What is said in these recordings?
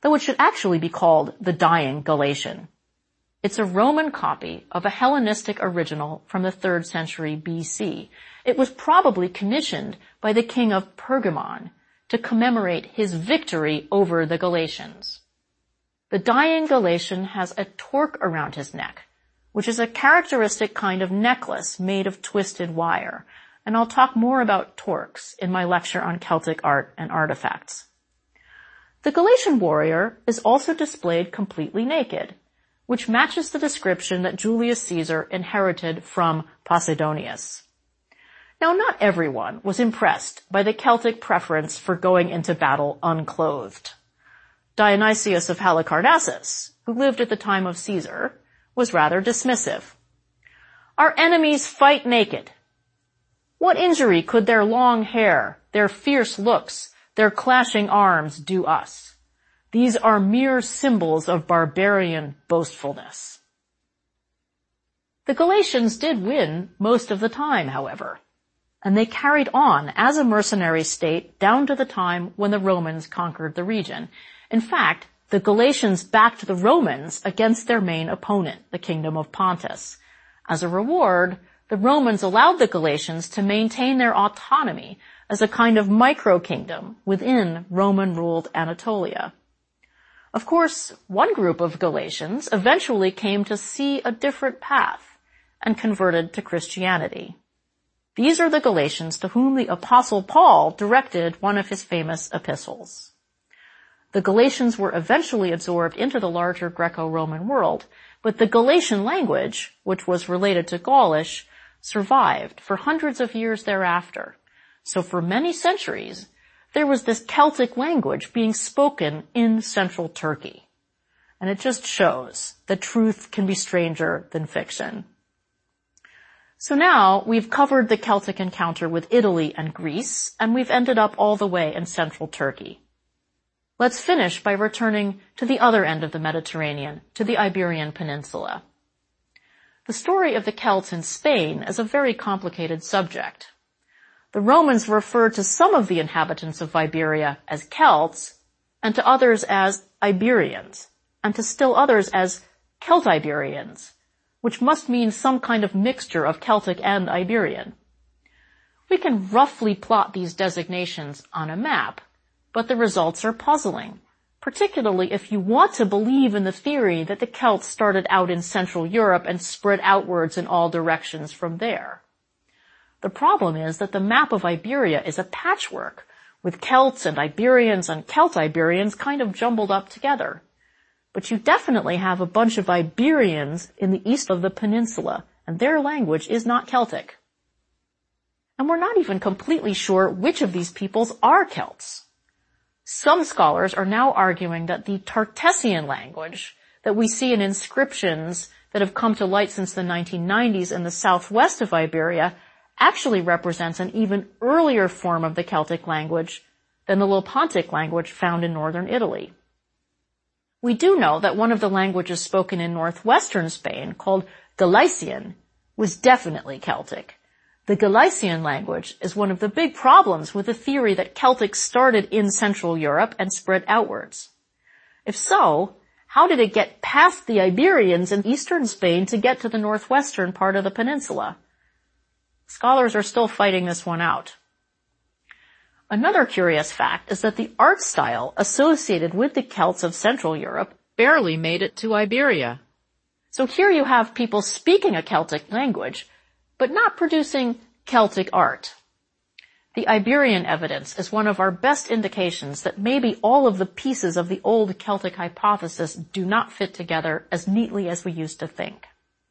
though it should actually be called the Dying Galatian. It's a Roman copy of a Hellenistic original from the 3rd century BC. It was probably commissioned by the king of Pergamon to commemorate his victory over the Galatians. The Dying Galatian has a torque around his neck, which is a characteristic kind of necklace made of twisted wire, and I'll talk more about torques in my lecture on Celtic art and artifacts. The Galatian warrior is also displayed completely naked, which matches the description that Julius Caesar inherited from Posidonius. Now, not everyone was impressed by the Celtic preference for going into battle unclothed. Dionysius of Halicarnassus, who lived at the time of Caesar, was rather dismissive. Our enemies fight naked. What injury could their long hair, their fierce looks, their clashing arms do us? These are mere symbols of barbarian boastfulness. The Galatians did win most of the time, however, and they carried on as a mercenary state down to the time when the Romans conquered the region. In fact, the Galatians backed the Romans against their main opponent, the Kingdom of Pontus. As a reward, the Romans allowed the Galatians to maintain their autonomy as a kind of micro-kingdom within Roman-ruled Anatolia. Of course, one group of Galatians eventually came to see a different path and converted to Christianity. These are the Galatians to whom the Apostle Paul directed one of his famous epistles. The Galatians were eventually absorbed into the larger Greco-Roman world, but the Galatian language, which was related to Gaulish, survived for hundreds of years thereafter. So for many centuries, there was this Celtic language being spoken in central Turkey. And it just shows that truth can be stranger than fiction. So now we've covered the Celtic encounter with Italy and Greece, and we've ended up all the way in central Turkey. Let's finish by returning to the other end of the Mediterranean, to the Iberian Peninsula. The story of the Celts in Spain is a very complicated subject. The Romans referred to some of the inhabitants of Iberia as Celts, and to others as Iberians, and to still others as Celtiberians, which must mean some kind of mixture of Celtic and Iberian. We can roughly plot these designations on a map, but the results are puzzling, particularly if you want to believe in the theory that the Celts started out in Central Europe and spread outwards in all directions from there. The problem is that the map of Iberia is a patchwork, with Celts and Iberians and Celtiberians kind of jumbled up together. But you definitely have a bunch of Iberians in the east of the peninsula, and their language is not Celtic. And we're not even completely sure which of these peoples are Celts. Some scholars are now arguing that the Tartessian language that we see in inscriptions that have come to light since the 1990s in the southwest of Iberia actually represents an even earlier form of the Celtic language than the Lopontic language found in northern Italy. We do know that one of the languages spoken in northwestern Spain, called Galician, was definitely Celtic. The Galician language is one of the big problems with the theory that Celtic started in Central Europe and spread outwards. If so, how did it get past the Iberians in eastern Spain to get to the northwestern part of the peninsula? Scholars are still fighting this one out. Another curious fact is that the art style associated with the Celts of Central Europe barely made it to Iberia. So here you have people speaking a Celtic language, but not producing Celtic art. The Iberian evidence is one of our best indications that maybe all of the pieces of the old Celtic hypothesis do not fit together as neatly as we used to think.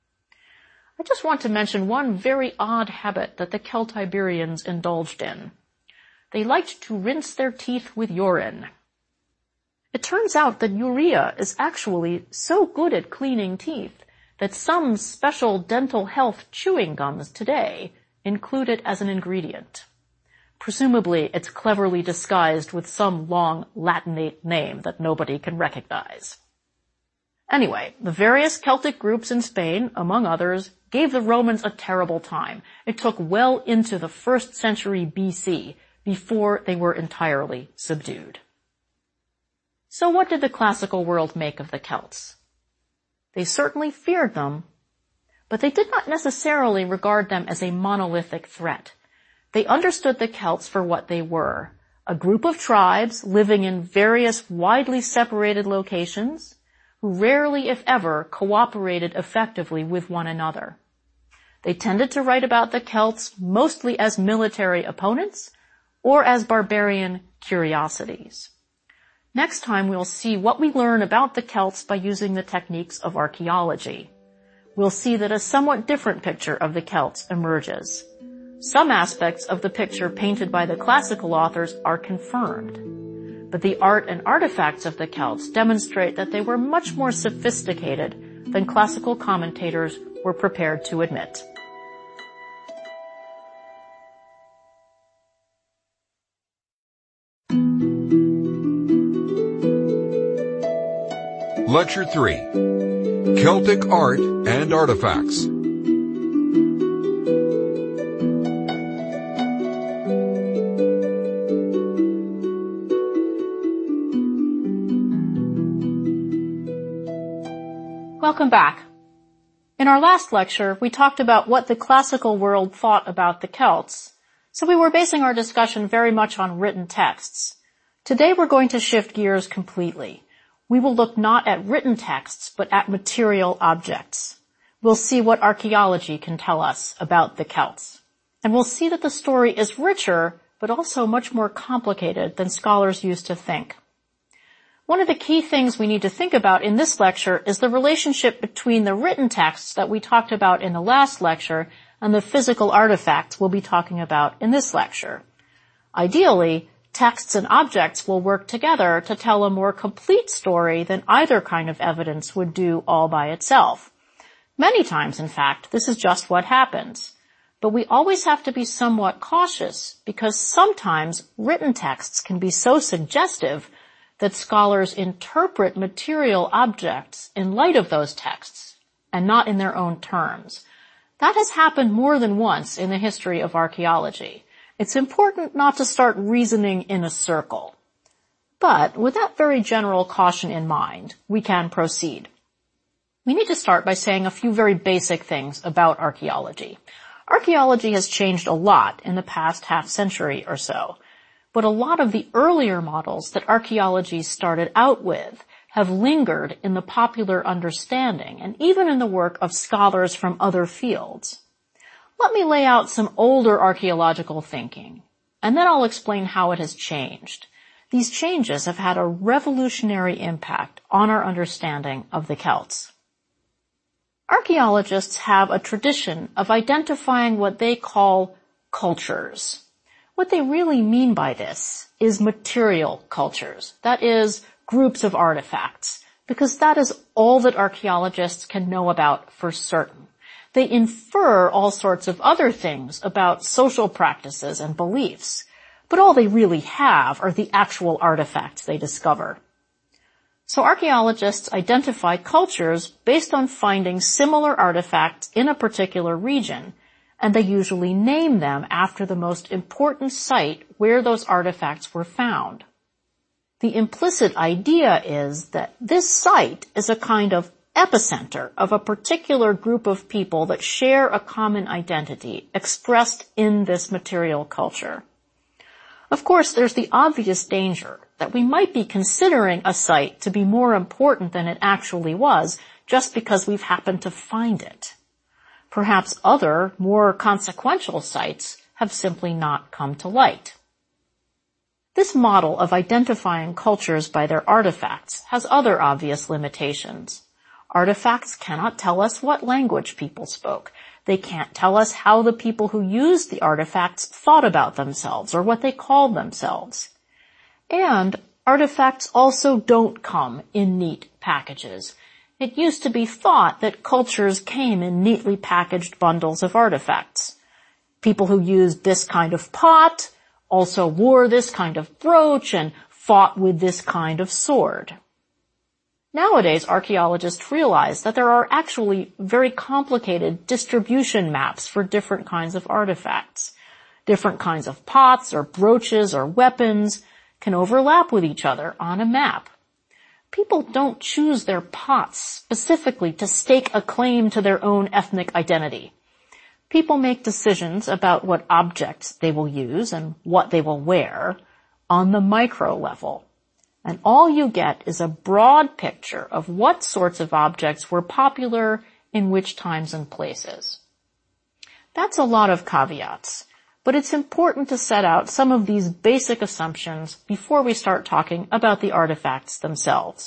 I just want to mention one very odd habit that the Celtiberians indulged in. They liked to rinse their teeth with urine. It turns out that urea is actually so good at cleaning teeth that some special dental health chewing gums today include it as an ingredient. Presumably, it's cleverly disguised with some long Latinate name that nobody can recognize. Anyway, the various Celtic groups in Spain, among others, gave the Romans a terrible time. It took well into the 1st century BC before they were entirely subdued. So what did the classical world make of the Celts? They certainly feared them, but they did not necessarily regard them as a monolithic threat. They understood the Celts for what they were, a group of tribes living in various widely separated locations who rarely, if ever, cooperated effectively with one another. They tended to write about the Celts mostly as military opponents or as barbarian curiosities. Next time we'll see what we learn about the Celts by using the techniques of archaeology. We'll see that a somewhat different picture of the Celts emerges. Some aspects of the picture painted by the classical authors are confirmed, but the art and artifacts of the Celts demonstrate that they were much more sophisticated than classical commentators were prepared to admit. Lecture 3. Celtic Art and Artifacts. Welcome back. In our last lecture, we talked about what the classical world thought about the Celts, so we were basing our discussion very much on written texts. Today we're going to shift gears completely. We will look not at written texts, but at material objects. We'll see what archaeology can tell us about the Celts. And we'll see that the story is richer, but also much more complicated than scholars used to think. One of the key things we need to think about in this lecture is the relationship between the written texts that we talked about in the last lecture and the physical artifacts we'll be talking about in this lecture. Ideally, texts and objects will work together to tell a more complete story than either kind of evidence would do all by itself. Many times, in fact, this is just what happens. But we always have to be somewhat cautious because sometimes written texts can be so suggestive that scholars interpret material objects in light of those texts and not in their own terms. That has happened more than once in the history of archaeology. It's important not to start reasoning in a circle. But with that very general caution in mind, we can proceed. We need to start by saying a few very basic things about archaeology. Archaeology has changed a lot in the past half-century or so, but a lot of the earlier models that archaeology started out with have lingered in the popular understanding and even in the work of scholars from other fields. Let me lay out some older archaeological thinking, and then I'll explain how it has changed. These changes have had a revolutionary impact on our understanding of the Celts. Archaeologists have a tradition of identifying what they call cultures. What they really mean by this is material cultures, that is, groups of artifacts, because that is all that archaeologists can know about for certain. They infer all sorts of other things about social practices and beliefs, but all they really have are the actual artifacts they discover. So archaeologists identify cultures based on finding similar artifacts in a particular region, and they usually name them after the most important site where those artifacts were found. The implicit idea is that this site is a kind of epicenter of a particular group of people that share a common identity expressed in this material culture. Of course, there's the obvious danger that we might be considering a site to be more important than it actually was just because we've happened to find it. Perhaps other, more consequential sites have simply not come to light. This model of identifying cultures by their artifacts has other obvious limitations. Artifacts cannot tell us what language people spoke. They can't tell us how the people who used the artifacts thought about themselves or what they called themselves. And artifacts also don't come in neat packages. It used to be thought that cultures came in neatly packaged bundles of artifacts. People who used this kind of pot also wore this kind of brooch and fought with this kind of sword. Nowadays, archaeologists realize that there are actually very complicated distribution maps for different kinds of artifacts. Different kinds of pots or brooches or weapons can overlap with each other on a map. People don't choose their pots specifically to stake a claim to their own ethnic identity. People make decisions about what objects they will use and what they will wear on the micro level. And all you get is a broad picture of what sorts of objects were popular in which times and places. That's a lot of caveats, but it's important to set out some of these basic assumptions before we start talking about the artifacts themselves.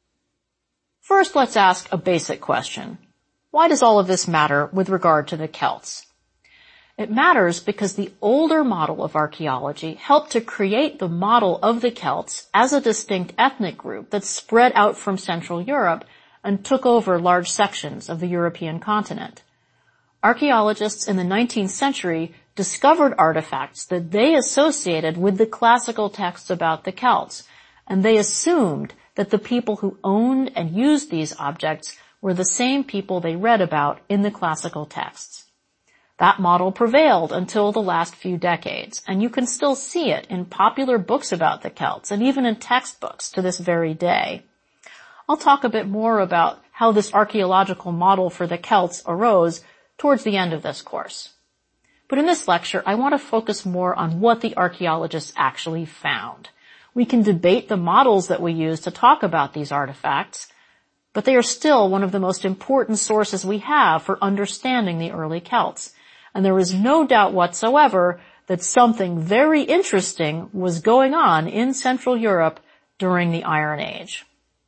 First, let's ask a basic question. Why does all of this matter with regard to the Celts? It matters because the older model of archaeology helped to create the model of the Celts as a distinct ethnic group that spread out from Central Europe and took over large sections of the European continent. Archaeologists in the 19th century discovered artifacts that they associated with the classical texts about the Celts, and they assumed that the people who owned and used these objects were the same people they read about in the classical texts. That model prevailed until the last few decades, and you can still see it in popular books about the Celts and even in textbooks to this very day. I'll talk a bit more about how this archaeological model for the Celts arose towards the end of this course. But in this lecture, I want to focus more on what the archaeologists actually found. We can debate the models that we use to talk about these artifacts, but they are still one of the most important sources we have for understanding the early Celts. And there is no doubt whatsoever that something very interesting was going on in Central Europe during the Iron Age.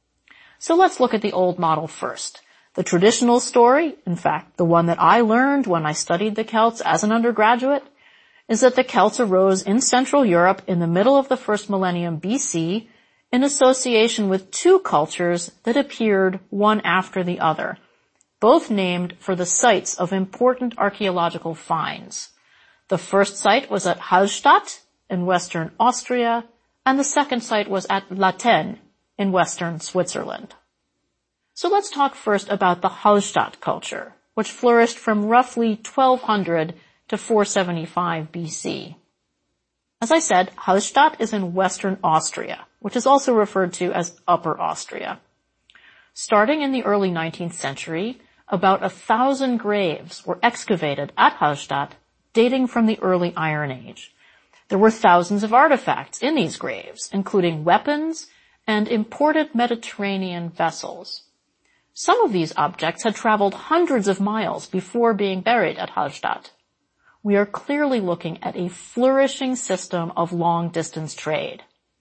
So let's look at the old model first. The traditional story, in fact, the one that I learned when I studied the Celts as an undergraduate, is that the Celts arose in Central Europe in the middle of the first millennium BC in association with two cultures that appeared one after the other, both named for the sites of important archaeological finds. The first site was at Hallstatt in western Austria, and the second site was at Latten in western Switzerland. So let's talk first about the Hallstatt culture, which flourished from roughly 1200 to 475 BC. As I said, Hallstatt is in western Austria, which is also referred to as Upper Austria. Starting in the early 19th century, about 1,000 graves were excavated at Hallstatt, dating from the early Iron Age. There were thousands of artifacts in these graves, including weapons and imported Mediterranean vessels. Some of these objects had traveled hundreds of miles before being buried at Hallstatt. We are clearly looking at a flourishing system of long-distance trade.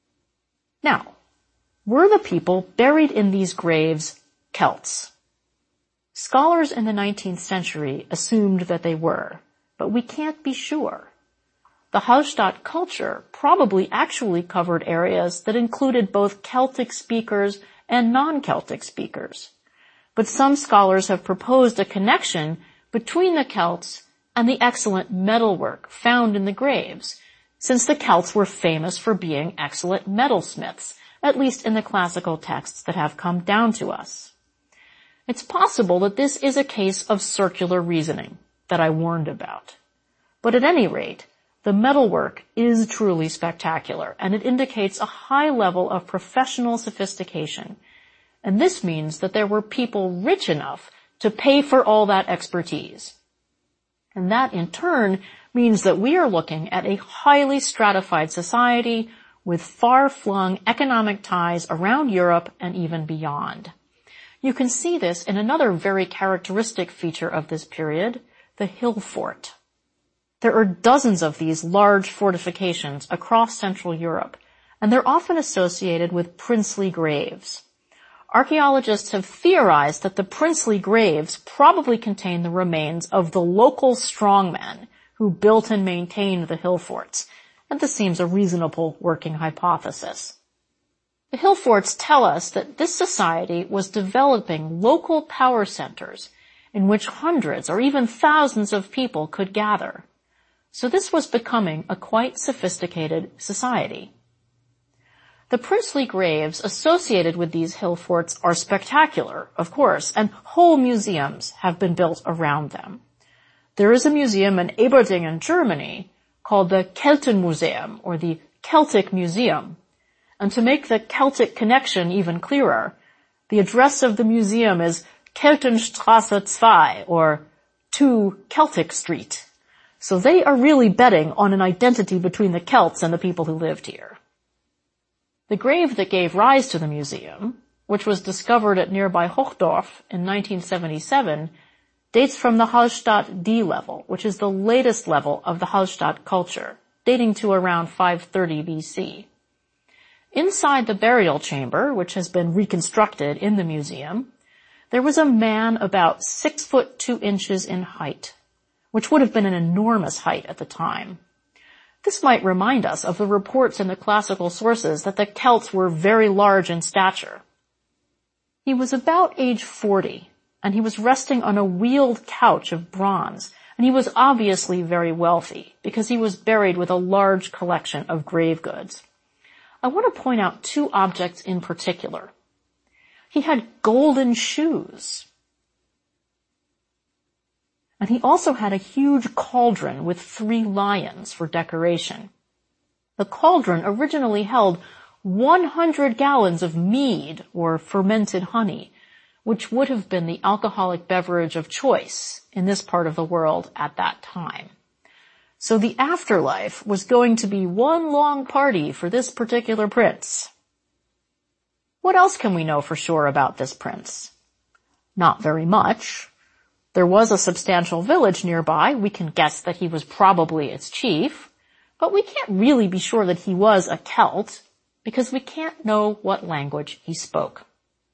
Now, were the people buried in these graves Celts? Scholars in the 19th century assumed that they were, but we can't be sure. The Hallstatt culture probably actually covered areas that included both Celtic speakers and non-Celtic speakers. But some scholars have proposed a connection between the Celts and the excellent metalwork found in the graves, since the Celts were famous for being excellent metalsmiths, at least in the classical texts that have come down to us. It's possible that this is a case of circular reasoning that I warned about. But at any rate, the metalwork is truly spectacular, and it indicates a high level of professional sophistication. And this means that there were people rich enough to pay for all that expertise. And that, in turn, means that we are looking at a highly stratified society with far-flung economic ties around Europe and even beyond. You can see this in another very characteristic feature of this period, the hill fort. There are dozens of these large fortifications across Central Europe, and they're often associated with princely graves. Archaeologists have theorized that the princely graves probably contain the remains of the local strongmen who built and maintained the hill forts, and this seems a reasonable working hypothesis. The hill forts tell us that this society was developing local power centers in which hundreds or even thousands of people could gather. So this was becoming a quite sophisticated society. The princely graves associated with these hill forts are spectacular, of course, and whole museums have been built around them. There is a museum in Eberdingen, Germany, called the Keltenmuseum, or the Celtic Museum, And to make the Celtic connection even clearer, the address of the museum is Keltenstrasse 2, or 2 Celtic Street. So they are really betting on an identity between the Celts and the people who lived here. The grave that gave rise to the museum, which was discovered at nearby Hochdorf in 1977, dates from the Hallstatt D level, which is the latest level of the Hallstatt culture, dating to around 530 BC. Inside the burial chamber, which has been reconstructed in the museum, there was a man about 6 foot 2 inches in height, which would have been an enormous height at the time. This might remind us of the reports in the classical sources that the Celts were very large in stature. He was about age 40, and he was resting on a wheeled couch of bronze, and he was obviously very wealthy, because he was buried with a large collection of grave goods. I want to point out 2 objects in particular. He had golden shoes. And he also had a huge cauldron with 3 lions for decoration. The cauldron originally held 100 gallons of mead, or fermented honey, which would have been the alcoholic beverage of choice in this part of the world at that time. So the afterlife was going to be one long party for this particular prince. What else can we know for sure about this prince? Not very much. There was a substantial village nearby. We can guess that he was probably its chief, but we can't really be sure that he was a Celt because we can't know what language he spoke.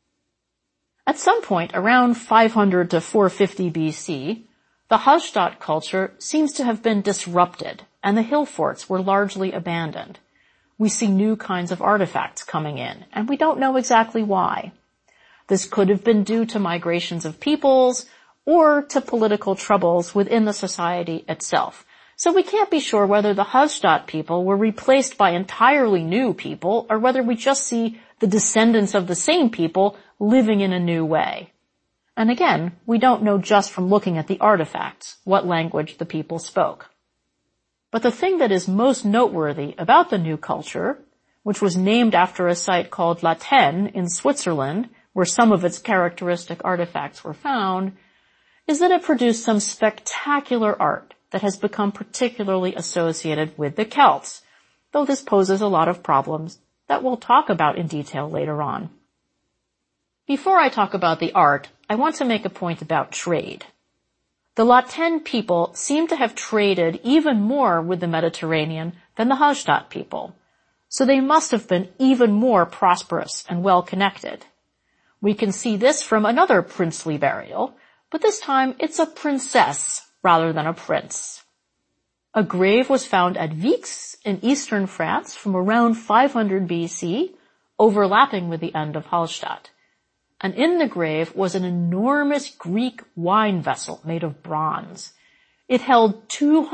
At some point around 500 to 450 BC, the Hallstatt culture seems to have been disrupted, and the hill forts were largely abandoned. We see new kinds of artifacts coming in, and we don't know exactly why. This could have been due to migrations of peoples, or to political troubles within the society itself. So we can't be sure whether the Hallstatt people were replaced by entirely new people, or whether we just see the descendants of the same people living in a new way. And again, we don't know just from looking at the artifacts what language the people spoke. But the thing that is most noteworthy about the new culture, which was named after a site called La Tène in Switzerland, where some of its characteristic artifacts were found, is that it produced some spectacular art that has become particularly associated with the Celts, though this poses a lot of problems that we'll talk about in detail later on. Before I talk about the art, I want to make a point about trade. The La Tène people seem to have traded even more with the Mediterranean than the Hallstatt people, so they must have been even more prosperous and well-connected. We can see this from another princely burial, but this time it's a princess rather than a prince. A grave was found at Vix in eastern France from around 500 BC, overlapping with the end of Hallstatt. And in the grave was an enormous Greek wine vessel made of bronze. It held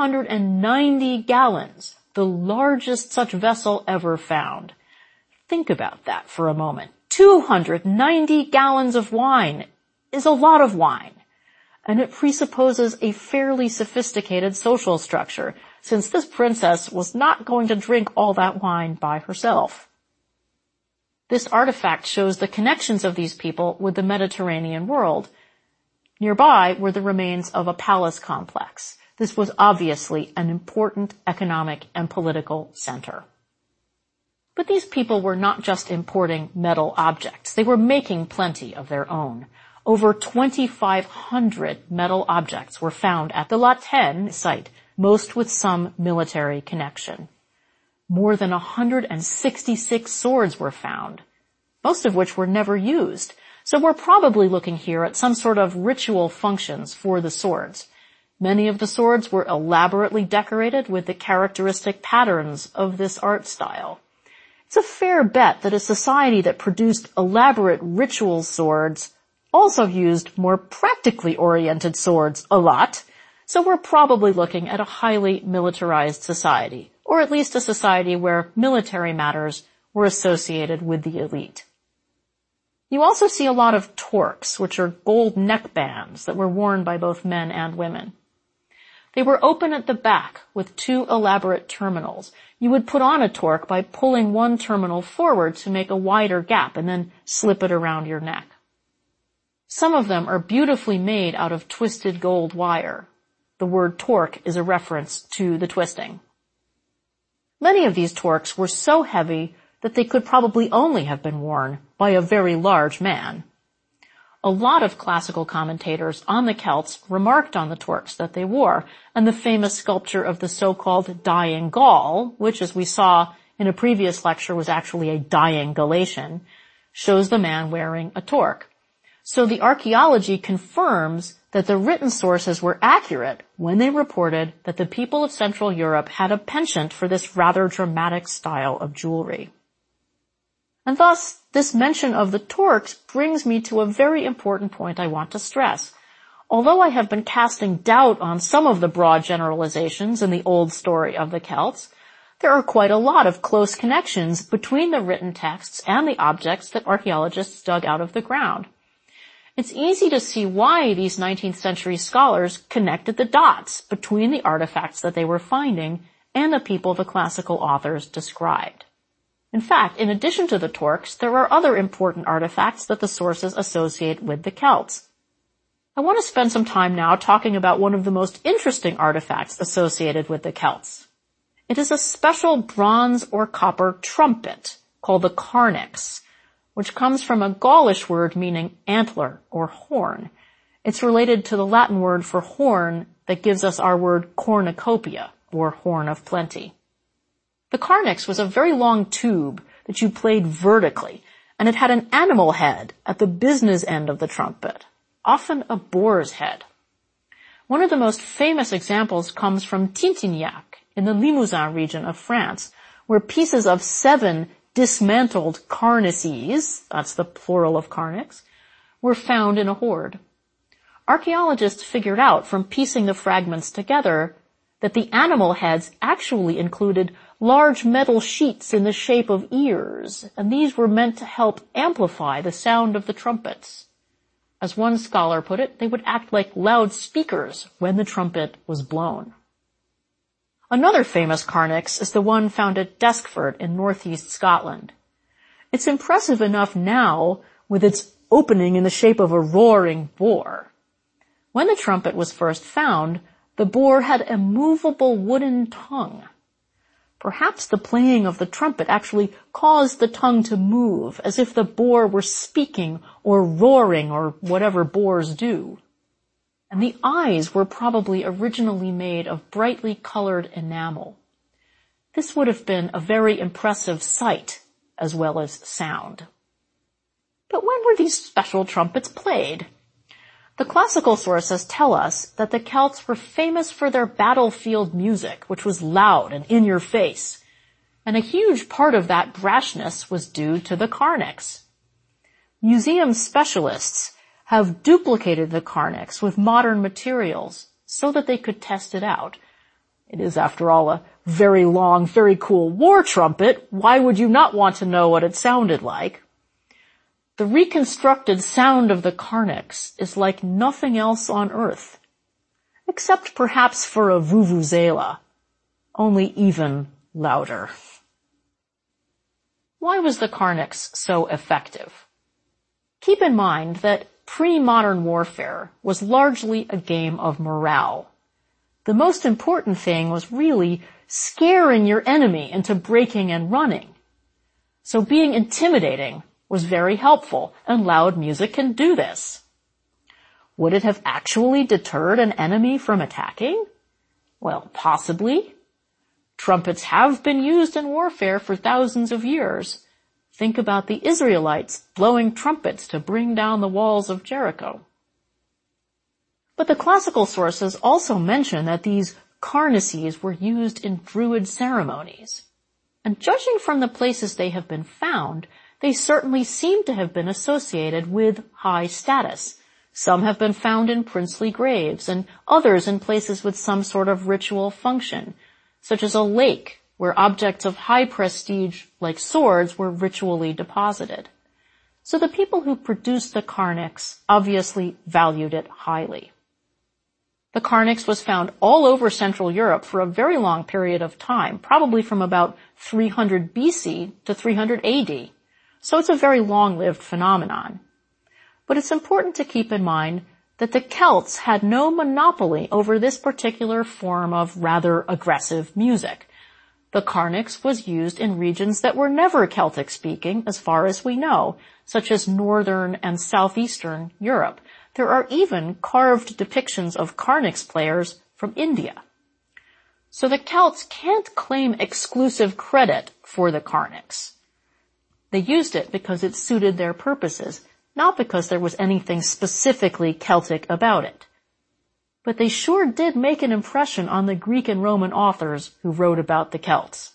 290 gallons, the largest such vessel ever found. Think about that for a moment. 290 gallons of wine is a lot of wine, and it presupposes a fairly sophisticated social structure, since this princess was not going to drink all that wine by herself. This artifact shows the connections of these people with the Mediterranean world. Nearby were the remains of a palace complex. This was obviously an important economic and political center. But these people were not just importing metal objects. They were making plenty of their own. Over 2,500 metal objects were found at the La Tène site, most with some military connection. More than 166 swords were found, most of which were never used. So we're probably looking here at some sort of ritual functions for the swords. Many of the swords were elaborately decorated with the characteristic patterns of this art style. It's a fair bet that a society that produced elaborate ritual swords also used more practically oriented swords a lot, so we're probably looking at a highly militarized society, or at least a society where military matters were associated with the elite. You also see a lot of torques, which are gold neckbands that were worn by both men and women. They were open at the back with 2 elaborate terminals. You would put on a torque by pulling one terminal forward to make a wider gap and then slip it around your neck. Some of them are beautifully made out of twisted gold wire. The word torque is a reference to the twisting. Many of these torques were so heavy that they could probably only have been worn by a very large man. A lot of classical commentators on the Celts remarked on the torques that they wore, and the famous sculpture of the so-called dying Gaul, which, as we saw in a previous lecture, was actually a dying Galatian, shows the man wearing a torque. So the archaeology confirms that the written sources were accurate when they reported that the people of Central Europe had a penchant for this rather dramatic style of jewelry. And thus, this mention of the torques brings me to a very important point I want to stress. Although I have been casting doubt on some of the broad generalizations in the old story of the Celts, there are quite a lot of close connections between the written texts and the objects that archaeologists dug out of the ground. It's easy to see why these 19th century scholars connected the dots between the artifacts that they were finding and the people the classical authors described. In fact, in addition to the torques, there are other important artifacts that the sources associate with the Celts. I want to spend some time now talking about one of the most interesting artifacts associated with the Celts. It is a special bronze or copper trumpet called the carnix, which comes from a Gaulish word meaning antler or horn. It's related to the Latin word for horn that gives us our word cornucopia, or horn of plenty. The carnix was a very long tube that you played vertically, and it had an animal head at the business end of the trumpet, often a boar's head. One of the most famous examples comes from Tintignac in the Limousin region of France, where pieces of 7 dismantled carnices, that's the plural of carnix, were found in a hoard. Archaeologists figured out from piecing the fragments together that the animal heads actually included large metal sheets in the shape of ears, and these were meant to help amplify the sound of the trumpets. As one scholar put it, they would act like loudspeakers when the trumpet was blown. Another famous carnix is the one found at Deskford in northeast Scotland. It's impressive enough now with its opening in the shape of a roaring boar. When the trumpet was first found, the boar had a movable wooden tongue. Perhaps the playing of the trumpet actually caused the tongue to move, as if the boar were speaking or roaring or whatever boars do. And the eyes were probably originally made of brightly colored enamel. This would have been a very impressive sight as well as sound. But when were these special trumpets played? The classical sources tell us that the Celts were famous for their battlefield music, which was loud and in your face, and a huge part of that brashness was due to the carnix. Museum specialists have duplicated the carnix with modern materials so that they could test it out. It is, after all, a very long, very cool war trumpet. Why would you not want to know what it sounded like? The reconstructed sound of the carnix is like nothing else on earth, except perhaps for a vuvuzela, only even louder. Why was the carnix so effective? Keep in mind that pre-modern warfare was largely a game of morale. The most important thing was really scaring your enemy into breaking and running. So being intimidating was very helpful, and loud music can do this. Would it have actually deterred an enemy from attacking? Well, possibly. Trumpets have been used in warfare for thousands of years. Think about the Israelites blowing trumpets to bring down the walls of Jericho. But the classical sources also mention that these carnices were used in Druid ceremonies. And judging from the places they have been found, they certainly seem to have been associated with high status. Some have been found in princely graves, and others in places with some sort of ritual function, such as a lake where objects of high prestige, like swords, were ritually deposited. So the people who produced the carnix obviously valued it highly. The Carnix was found all over Central Europe for a very long period of time, probably from about 300 BC to 300 AD. So it's a very long-lived phenomenon. But it's important to keep in mind that the Celts had no monopoly over this particular form of rather aggressive music. The Carnix was used in regions that were never Celtic-speaking, as far as we know, such as northern and southeastern Europe. There are even carved depictions of Carnix players from India. So the Celts can't claim exclusive credit for the Carnix. They used it because it suited their purposes, not because there was anything specifically Celtic about it. But they sure did make an impression on the Greek and Roman authors who wrote about the Celts.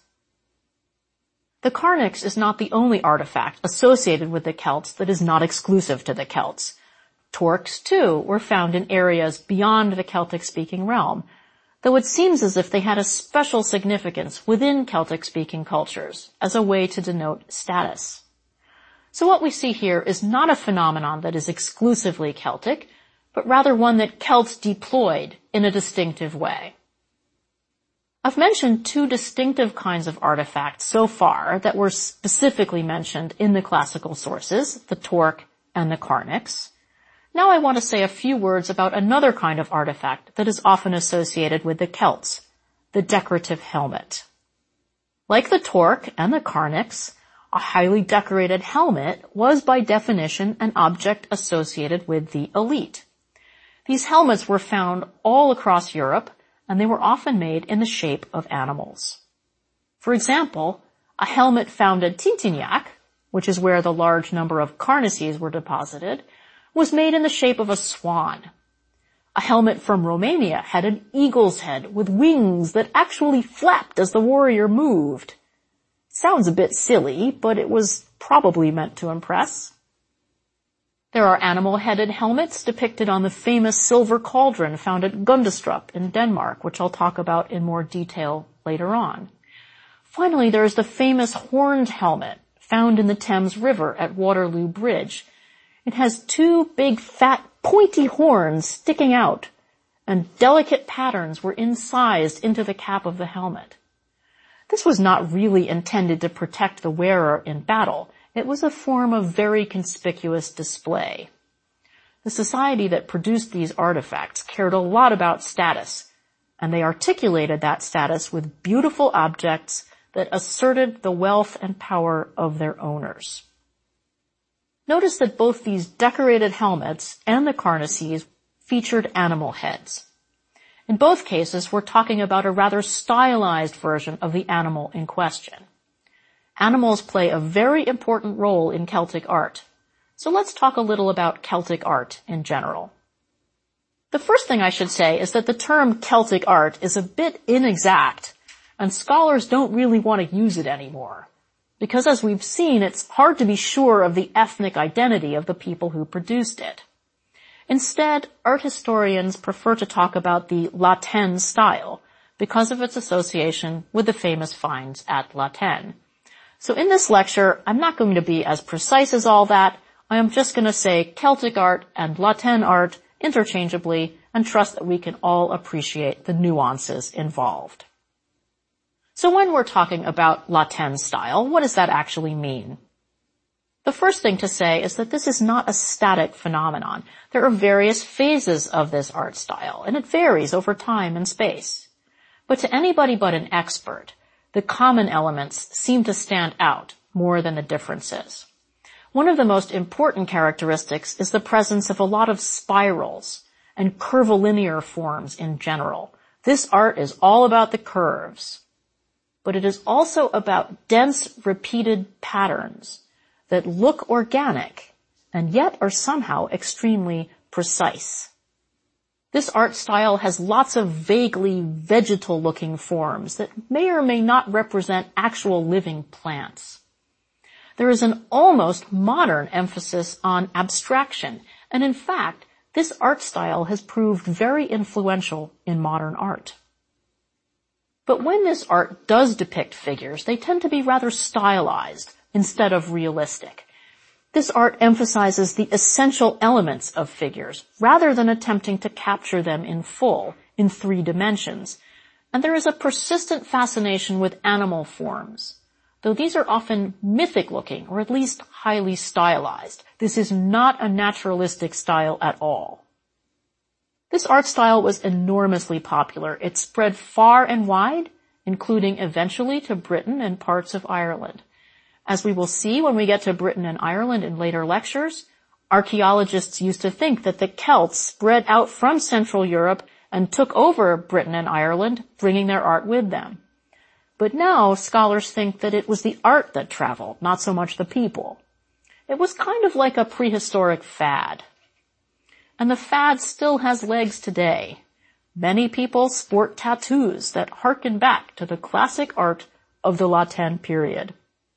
The Carnix is not the only artifact associated with the Celts that is not exclusive to the Celts. Torques, too, were found in areas beyond the Celtic-speaking realm, though it seems as if they had a special significance within Celtic-speaking cultures as a way to denote status. So what we see here is not a phenomenon that is exclusively Celtic, but rather one that Celts deployed in a distinctive way. I've mentioned two distinctive kinds of artifacts so far that were specifically mentioned in the classical sources, the Torque and the Carnix. Now I want to say a few words about another kind of artifact that is often associated with the Celts, the decorative helmet. Like the Torque and the Carnix, a highly decorated helmet was by definition an object associated with the elite. These helmets were found all across Europe, and they were often made in the shape of animals. For example, a helmet found at Tintignac, which is where the large number of Carnices were deposited, was made in the shape of a swan. A helmet from Romania had an eagle's head with wings that actually flapped as the warrior moved. Sounds a bit silly, but it was probably meant to impress. There are animal-headed helmets depicted on the famous silver cauldron found at Gundestrup in Denmark, which I'll talk about in more detail later on. Finally, there is the famous horned helmet found in the Thames River at Waterloo Bridge. It has two big, fat, pointy horns sticking out, and delicate patterns were incised into the cap of the helmet. This was not really intended to protect the wearer in battle. It was a form of very conspicuous display. The society that produced these artifacts cared a lot about status, and they articulated that status with beautiful objects that asserted the wealth and power of their owners. Notice that both these decorated helmets and the Carnices featured animal heads. In both cases, we're talking about a rather stylized version of the animal in question. Animals play a very important role in Celtic art. So let's talk a little about Celtic art in general. The first thing I should say is that the term Celtic art is a bit inexact, and scholars don't really want to use it anymore. Because as we've seen, it's hard to be sure of the ethnic identity of the people who produced it. Instead, art historians prefer to talk about the La Tène style because of its association with the famous finds at La Tène. So in this lecture, I'm not going to be as precise as all that. I am just going to say Celtic art and La Tène art interchangeably and trust that we can all appreciate the nuances involved. So when we're talking about La Tène style, what does that actually mean? The first thing to say is that this is not a static phenomenon. There are various phases of this art style, and it varies over time and space. But to anybody but an expert, the common elements seem to stand out more than the differences. One of the most important characteristics is the presence of a lot of spirals and curvilinear forms in general. This art is all about the curves. But it is also about dense, repeated patterns that look organic and yet are somehow extremely precise. This art style has lots of vaguely vegetal-looking forms that may or may not represent actual living plants. There is an almost modern emphasis on abstraction, and in fact, this art style has proved very influential in modern art. But when this art does depict figures, they tend to be rather stylized instead of realistic. This art emphasizes the essential elements of figures, rather than attempting to capture them in full, in 3 dimensions. And there is a persistent fascination with animal forms, though these are often mythic-looking, or at least highly stylized. This is not a naturalistic style at all. This art style was enormously popular. It spread far and wide, including eventually to Britain and parts of Ireland. As we will see when we get to Britain and Ireland in later lectures, archaeologists used to think that the Celts spread out from Central Europe and took over Britain and Ireland, bringing their art with them. But now scholars think that it was the art that traveled, not so much the people. It was kind of like a prehistoric fad. And the fad still has legs today. Many people sport tattoos that harken back to the classic art of the La Tène period.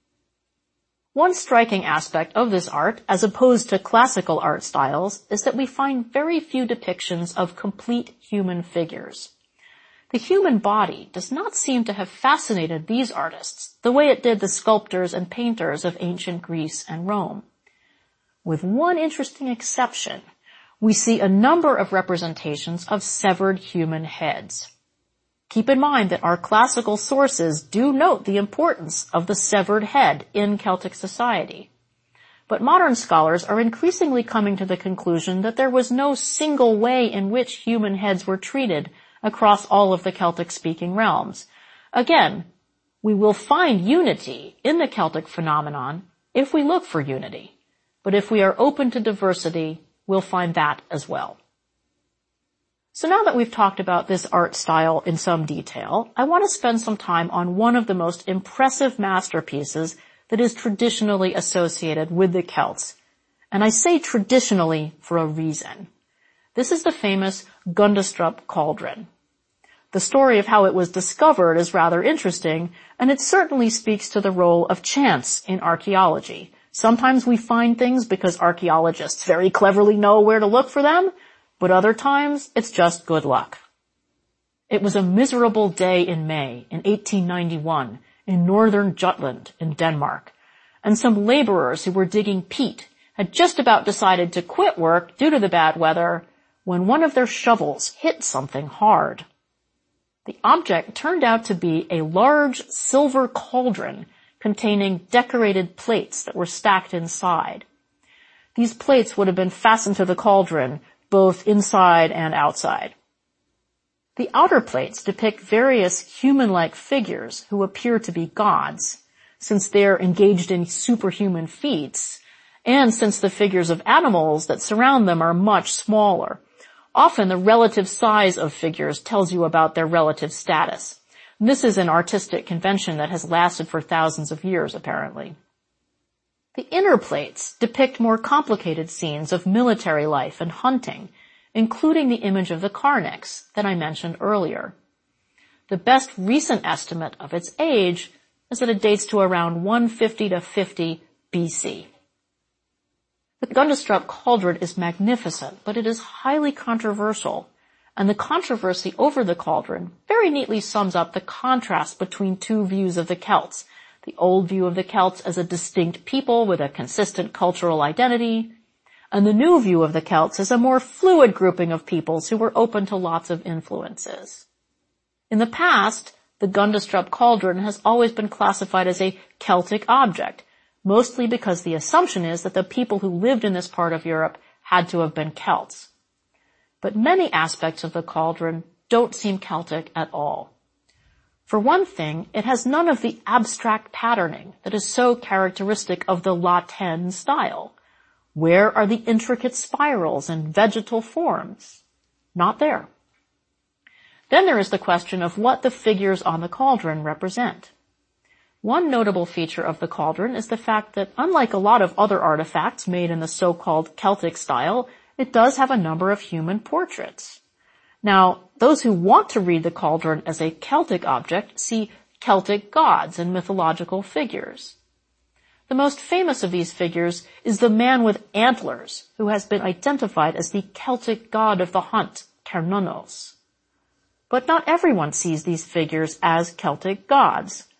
One striking aspect of this art, as opposed to classical art styles, is that we find very few depictions of complete human figures. The human body does not seem to have fascinated these artists the way it did the sculptors and painters of ancient Greece and Rome. With one interesting exception, we see a number of representations of severed human heads. Keep in mind that our classical sources do note the importance of the severed head in Celtic society. But modern scholars are increasingly coming to the conclusion that there was no single way in which human heads were treated across all of the Celtic-speaking realms. Again, we will find unity in the Celtic phenomenon if we look for unity. But if we are open to diversity, we'll find that as well. So now that we've talked about this art style in some detail, I want to spend some time on one of the most impressive masterpieces that is traditionally associated with the Celts. And I say traditionally for a reason. This is the famous Gundestrup cauldron. The story of how it was discovered is rather interesting, and it certainly speaks to the role of chance in archaeology. Sometimes we find things because archaeologists very cleverly know where to look for them, but other times it's just good luck. It was a miserable day in May in 1891 in northern Jutland in Denmark, and some laborers who were digging peat had just about decided to quit work due to the bad weather when one of their shovels hit something hard. The object turned out to be a large silver cauldron containing decorated plates that were stacked inside. These plates would have been fastened to the cauldron both inside and outside. The outer plates depict various human-like figures who appear to be gods, since they're engaged in superhuman feats, and since the figures of animals that surround them are much smaller. Often the relative size of figures tells you about their relative status. This is an artistic convention that has lasted for thousands of years, apparently. The inner plates depict more complicated scenes of military life and hunting, including the image of the Carnyx that I mentioned earlier. The best recent estimate of its age is that it dates to around 150 to 50 BC. The Gundestrup cauldron is magnificent, but it is highly controversial, and the controversy over the cauldron very neatly sums up the contrast between two views of the Celts. The old view of the Celts as a distinct people with a consistent cultural identity, and the new view of the Celts as a more fluid grouping of peoples who were open to lots of influences. In the past, the Gundestrup cauldron has always been classified as a Celtic object, mostly because the assumption is that the people who lived in this part of Europe had to have been Celts. But many aspects of the cauldron don't seem Celtic at all. For one thing, it has none of the abstract patterning that is so characteristic of the La Tène style. Where are the intricate spirals and vegetal forms? Not there. Then there is the question of what the figures on the cauldron represent. One notable feature of the cauldron is the fact that, unlike a lot of other artifacts made in the so-called Celtic style, it does have a number of human portraits. Now, those who want to read the cauldron as a Celtic object see Celtic gods and mythological figures. The most famous of these figures is the man with antlers, who has been identified as the Celtic god of the hunt, Cernunnos. But not everyone sees these figures as Celtic gods.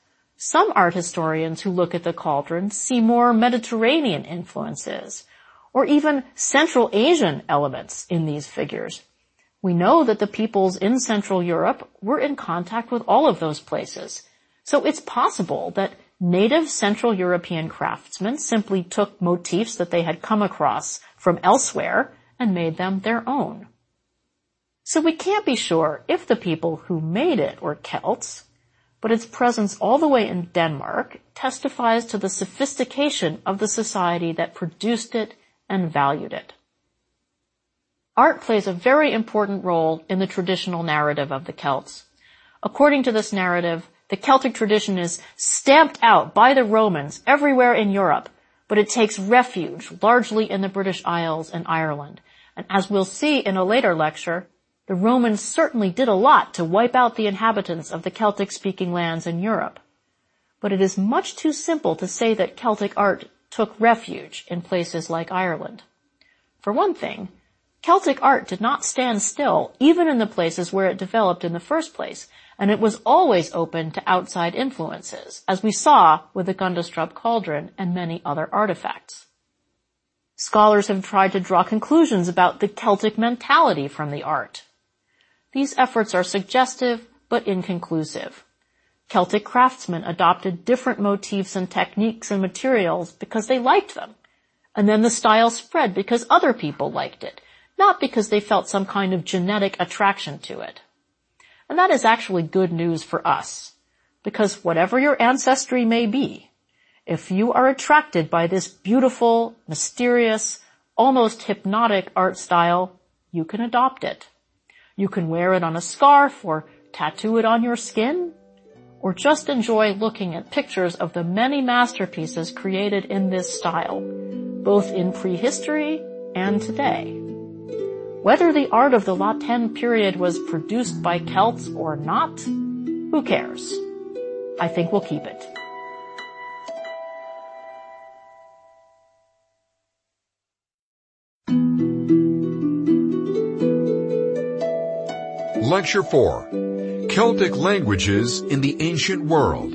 Some art historians who look at the cauldron see more Mediterranean influences, or even Central Asian elements in these figures. We know that the peoples in Central Europe were in contact with all of those places, so it's possible that native Central European craftsmen simply took motifs that they had come across from elsewhere and made them their own. So we can't be sure if the people who made it were Celts, but its presence all the way in Denmark testifies to the sophistication of the society that produced it and valued it. Art plays a very important role in the traditional narrative of the Celts. According to this narrative, the Celtic tradition is stamped out by the Romans everywhere in Europe, but it takes refuge largely in the British Isles and Ireland. And as we'll see in a later lecture, the Romans certainly did a lot to wipe out the inhabitants of the Celtic-speaking lands in Europe. But it is much too simple to say that Celtic art took refuge in places like Ireland. For one thing, Celtic art did not stand still even in the places where it developed in the first place, and it was always open to outside influences, as we saw with the Gundestrup cauldron and many other artifacts. Scholars have tried to draw conclusions about the Celtic mentality from the art. These efforts are suggestive but inconclusive. Celtic craftsmen adopted different motifs and techniques and materials because they liked them, and then the style spread because other people liked it, not because they felt some kind of genetic attraction to it. And that is actually good news for us, because whatever your ancestry may be, if you are attracted by this beautiful, mysterious, almost hypnotic art style, you can adopt it. You can wear it on a scarf or tattoo it on your skin, or just enjoy looking at pictures of the many masterpieces created in this style, both in prehistory and today. Whether the art of the La Tène period was produced by Celts or not, who cares? I think we'll keep it. Lecture 4. Celtic Languages in the Ancient World.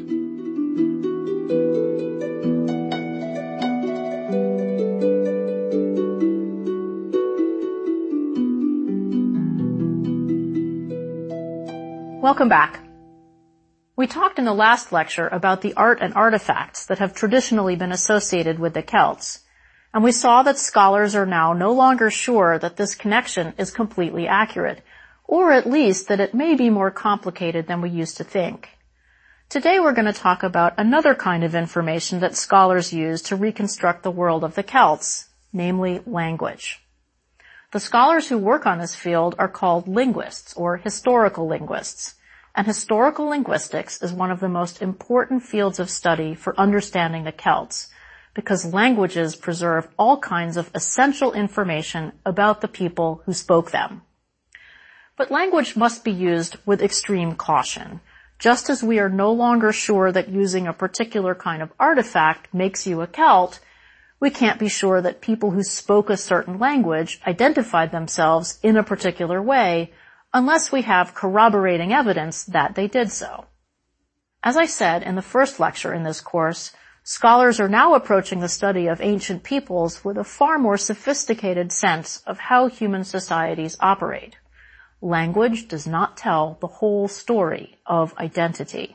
Welcome back. We talked in the last lecture about the art and artifacts that have traditionally been associated with the Celts, and we saw that scholars are now no longer sure that this connection is completely accurate, or at least that it may be more complicated than we used to think. Today we're going to talk about another kind of information that scholars use to reconstruct the world of the Celts, namely language. The scholars who work on this field are called linguists or historical linguists, and historical linguistics is one of the most important fields of study for understanding the Celts, because languages preserve all kinds of essential information about the people who spoke them. But language must be used with extreme caution. Just as we are no longer sure that using a particular kind of artifact makes you a Celt, we can't be sure that people who spoke a certain language identified themselves in a particular way unless we have corroborating evidence that they did so. As I said in the first lecture in this course, scholars are now approaching the study of ancient peoples with a far more sophisticated sense of how human societies operate. Language does not tell the whole story of identity.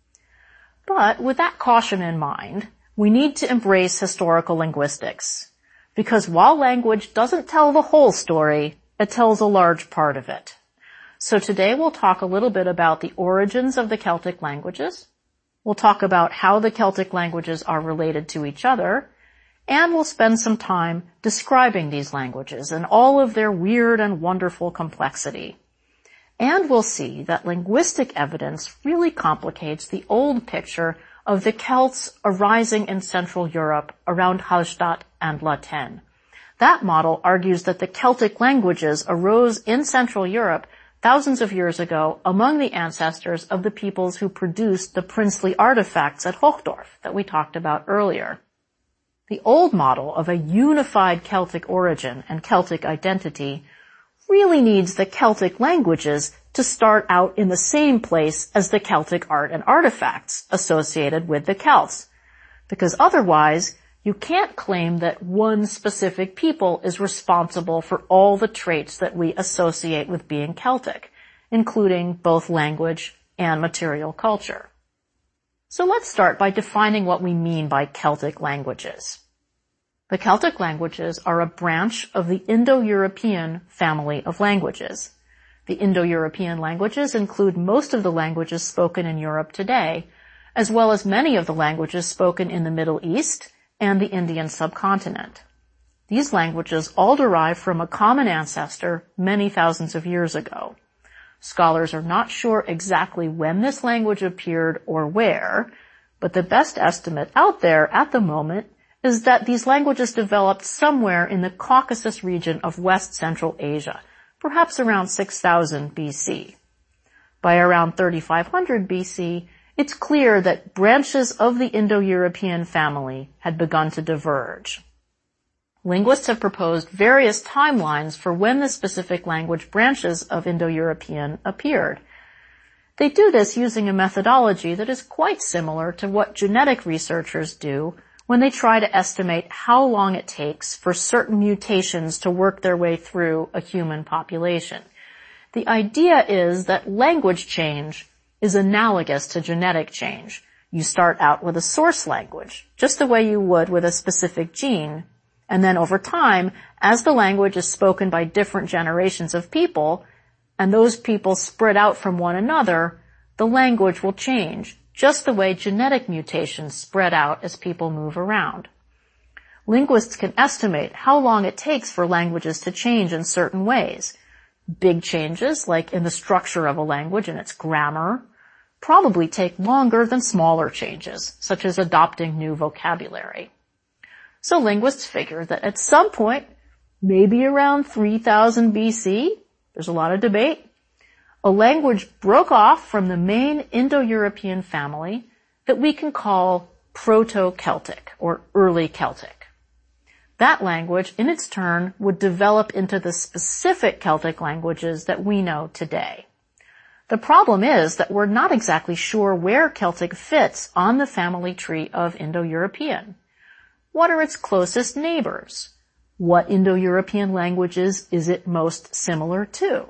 But with that caution in mind, we need to embrace historical linguistics, because while language doesn't tell the whole story, it tells a large part of it. So today we'll talk a little bit about the origins of the Celtic languages, we'll talk about how the Celtic languages are related to each other, and we'll spend some time describing these languages and all of their weird and wonderful complexity. And we'll see that linguistic evidence really complicates the old picture of the Celts arising in Central Europe around Hallstatt and La Tène. That model argues that the Celtic languages arose in Central Europe thousands of years ago among the ancestors of the peoples who produced the princely artifacts at Hochdorf that we talked about earlier. The old model of a unified Celtic origin and Celtic identity really needs the Celtic languages to start out in the same place as the Celtic art and artifacts associated with the Celts, because otherwise you can't claim that one specific people is responsible for all the traits that we associate with being Celtic, including both language and material culture. So let's start by defining what we mean by Celtic languages. The Celtic languages are a branch of the Indo-European family of languages. The Indo-European languages include most of the languages spoken in Europe today, as well as many of the languages spoken in the Middle East and the Indian subcontinent. These languages all derive from a common ancestor many thousands of years ago. Scholars are not sure exactly when this language appeared or where, but the best estimate out there at the moment is that these languages developed somewhere in the Caucasus region of West Central Asia, perhaps around 6000 BC. By around 3500 BC, it's clear that branches of the Indo-European family had begun to diverge. Linguists have proposed various timelines for when the specific language branches of Indo-European appeared. They do this using a methodology that is quite similar to what genetic researchers do when they try to estimate how long it takes for certain mutations to work their way through a human population. The idea is that language change is analogous to genetic change. You start out with a source language, just the way you would with a specific gene, and then over time, as the language is spoken by different generations of people, and those people spread out from one another, the language will change, just the way genetic mutations spread out as people move around. Linguists can estimate how long it takes for languages to change in certain ways. Big changes, like in the structure of a language and its grammar, probably take longer than smaller changes, such as adopting new vocabulary. So linguists figure that at some point, maybe around 3000 BC, there's a lot of debate, a language broke off from the main Indo-European family that we can call Proto-Celtic or Early Celtic. That language, in its turn, would develop into the specific Celtic languages that we know today. The problem is that we're not exactly sure where Celtic fits on the family tree of Indo-European. What are its closest neighbors? What Indo-European languages is it most similar to?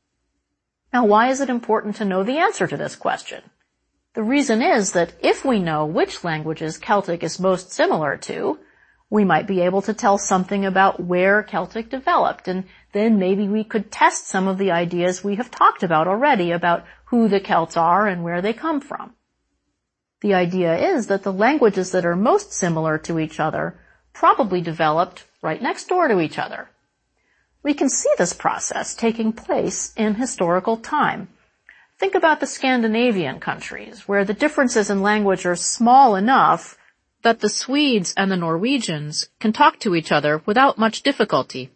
Now, why is it important to know the answer to this question? The reason is that if we know which languages Celtic is most similar to, we might be able to tell something about where Celtic developed, and then maybe we could test some of the ideas we have talked about already about who the Celts are and where they come from. The idea is that the languages that are most similar to each other probably developed right next door to each other. We can see this process taking place in historical time. Think about the Scandinavian countries, where the differences in language are small enough that the Swedes and the Norwegians can talk to each other without much difficulty.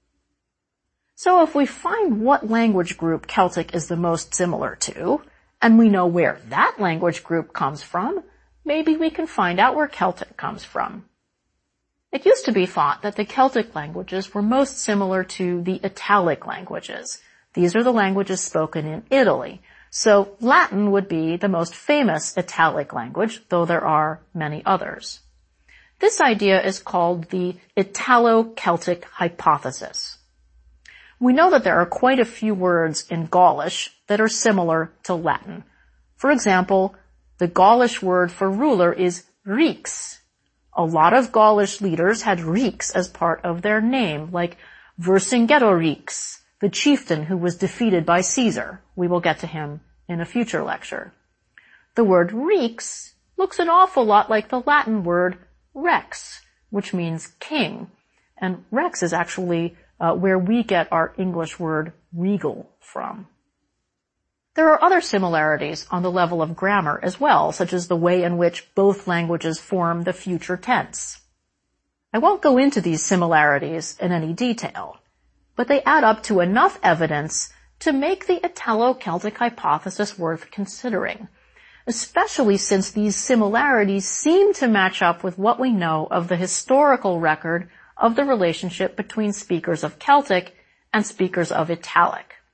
So if we find what language group Celtic is the most similar to, and we know where that language group comes from, maybe we can find out where Celtic comes from. It used to be thought that the Celtic languages were most similar to the Italic languages. These are the languages spoken in Italy. So Latin would be the most famous Italic language, though there are many others. This idea is called the Italo-Celtic hypothesis. We know that there are quite a few words in Gaulish that are similar to Latin. For example, the Gaulish word for ruler is riks. A lot of Gaulish leaders had riks as part of their name, like Vercingetorix, the chieftain who was defeated by Caesar. We will get to him in a future lecture. The word riks looks an awful lot like the Latin word rex, which means king. And rex is actually where we get our English word regal from. There are other similarities on the level of grammar as well, such as the way in which both languages form the future tense. I won't go into these similarities in any detail, but they add up to enough evidence to make the Italo-Celtic hypothesis worth considering, especially since these similarities seem to match up with what we know of the historical record of the relationship between speakers of Celtic and speakers of Italic.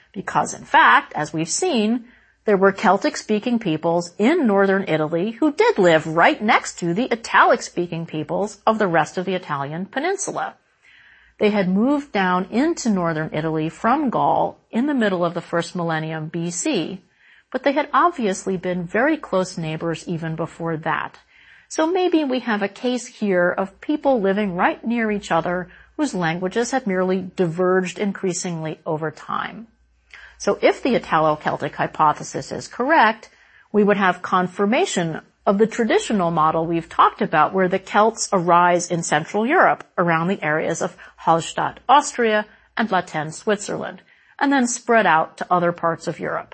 because in fact, as we've seen, there were Celtic-speaking peoples in northern Italy who did live right next to the Italic-speaking peoples of the rest of the Italian peninsula. They had moved down into northern Italy from Gaul in the middle of the first millennium BC, but they had obviously been very close neighbors even before that. So maybe we have a case here of people living right near each other whose languages had merely diverged increasingly over time. So if the Italo-Celtic hypothesis is correct, we would have confirmation of the traditional model we've talked about where the Celts arise in Central Europe around the areas of Hallstatt, Austria, and La Tène, Switzerland, and then spread out to other parts of Europe.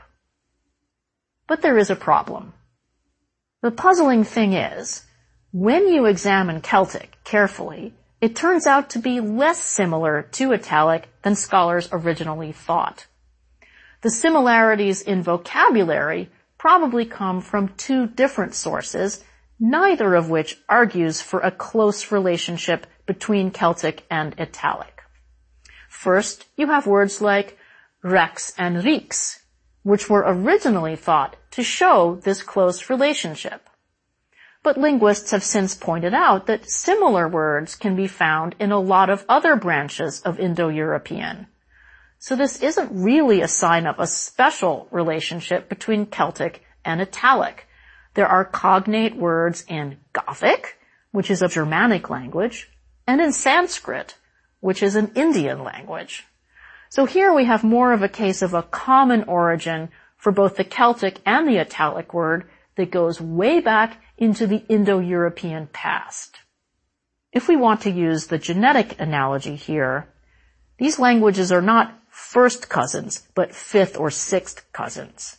But there is a problem. The puzzling thing is, when you examine Celtic carefully, it turns out to be less similar to Italic than scholars originally thought. The similarities in vocabulary probably come from two different sources, neither of which argues for a close relationship between Celtic and Italic. First, you have words like rex and rix, which were originally thought to show this close relationship. But linguists have since pointed out that similar words can be found in a lot of other branches of Indo-European. So this isn't really a sign of a special relationship between Celtic and Italic. There are cognate words in Gothic, which is a Germanic language, and in Sanskrit, which is an Indian language. So here we have more of a case of a common origin for both the Celtic and the Italic word that goes way back into the Indo-European past. If we want to use the genetic analogy here, these languages are not first cousins, but fifth or sixth cousins.